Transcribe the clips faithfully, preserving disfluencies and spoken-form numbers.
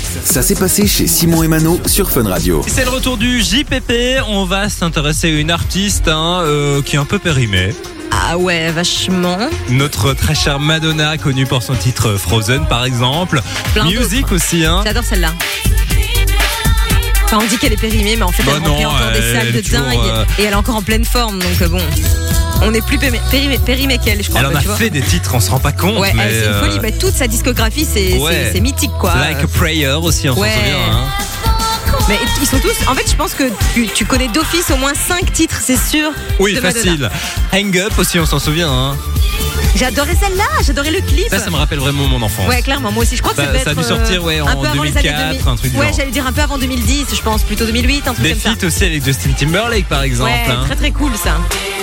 Ça s'est passé chez Simon et Mano sur Fun Radio. C'est le retour du J P P. On va s'intéresser à une artiste hein, euh, qui est un peu périmée. Ah ouais, vachement. Notre très chère Madonna, connue pour son titre Frozen par exemple. Plein Music d'autres. aussi. Hein. J'adore celle-là. Enfin, on dit qu'elle est périmée, mais en fait, bah elle remplit non, encore des elle salles est de toujours, dingue. euh... Et elle est encore en pleine forme, donc bon. On est plus périmé, périmé, périmé qu'elle, je crois. Elle en bah, a tu vois. fait des titres, on se rend pas compte. Ouais, mais elle, c'est une euh... folie. Bah, toute sa discographie, c'est, ouais. c'est, c'est mythique, quoi. Like a Prayer aussi, on ouais. s'en souvient. Hein. Mais ils sont tous. En fait, je pense que tu, tu connais d'office au moins cinq titres, c'est sûr. Oui, de facile. Madonna. Hang Up aussi, on s'en souvient. Hein. J'adorais celle-là, j'adorais le clip. Ça, ça me rappelle vraiment mon enfance. Ouais, clairement, moi aussi. Je crois que ça, ça, devait ça a être, dû sortir ouais, en un peu avant deux mille les années quatre, deux mille. un truc du Ouais, genre. j'allais dire un peu avant deux mille dix, je pense, plutôt deux mille huit, un truc Des comme ça. feats aussi avec Justin Timberlake, par exemple. Ouais, hein. très très cool ça.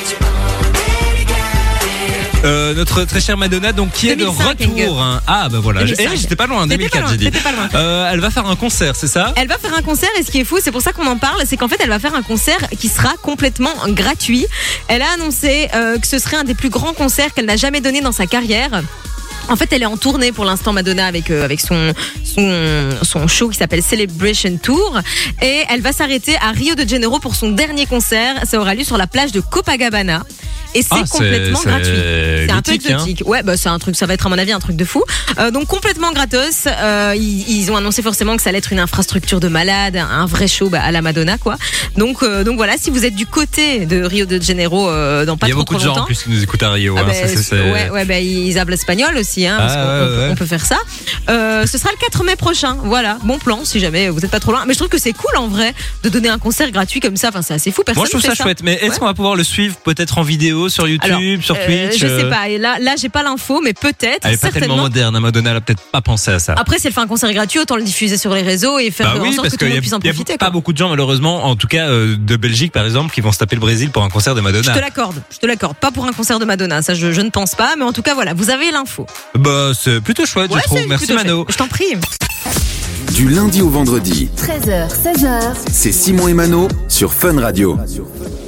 Euh, notre très chère Madonna, donc qui est de deux mille cinq, retour. Hein. Ah bah voilà, deux mille cinq. Eh, j'étais pas loin, T'étais deux mille pas quatre loin, j'ai dit. t'étais pas loin. Euh, elle va faire un concert, c'est ça? Elle va faire un concert et ce qui est fou, c'est pour ça qu'on en parle, c'est qu'en fait elle va faire un concert qui sera complètement gratuit. Elle a annoncé euh, que ce serait un des plus grands concerts qu'elle n'a jamais donné dans sa carrière. En fait, elle est en tournée pour l'instant, Madonna, avec euh, avec son son son show qui s'appelle Celebration Tour, et elle va s'arrêter à Rio de Janeiro pour son dernier concert. Ça aura lieu sur la plage de Copacabana. Et c'est ah, complètement c'est, gratuit. C'est, c'est un peu mythique, exotique. Hein. Ouais, bah c'est un truc, ça va être à mon avis un truc de fou. Euh, donc complètement gratos. Euh, ils, ils ont annoncé forcément que ça allait être une infrastructure de malade, un vrai show bah, à la Madonna quoi. Donc euh, donc voilà, si vous êtes du côté de Rio de Janeiro euh, dans pas trop trop longtemps. Il y a beaucoup de gens en plus qui nous écoutent à Rio. Ah hein, bah, ça, c'est, c'est... Ouais ouais bah ils parlent espagnol aussi hein. Ah, parce qu'on, ouais, on, peut, ouais. on peut faire ça. Euh, ce sera le quatre mai prochain. Voilà, bon plan si jamais vous êtes pas trop loin. Mais je trouve que c'est cool en vrai de donner un concert gratuit comme ça. Enfin c'est assez fou. Personne Moi je trouve fait ça, ça chouette. Mais est-ce ouais. qu'on va pouvoir le suivre peut-être en vidéo sur YouTube, Alors, sur euh, Twitch? Je sais pas. Et là là j'ai pas l'info, mais peut-être. Elle est pas certainement. tellement moderne, hein, Madonna. Elle a peut-être pas pensé à ça. Après, si elle fait un concert gratuit, autant le diffuser sur les réseaux et faire Bah en oui, sorte parce que tout le qu'il monde puisse en y a profiter. pas Quoi. beaucoup de gens malheureusement, en tout cas euh, de Belgique par exemple, qui vont se taper le Brésil pour un concert de Madonna. Je te l'accorde, je te l'accorde. Pas pour un concert de Madonna, ça je, je ne pense pas. Mais en tout cas, voilà, vous avez l'info. Bah c'est plutôt chouette, Ouais, je trouve. c'est Merci plutôt Mano. chouette. Je t'en prie. Du lundi au vendredi, treize heures, seize heures. c'est Simon et Mano sur Fun Radio.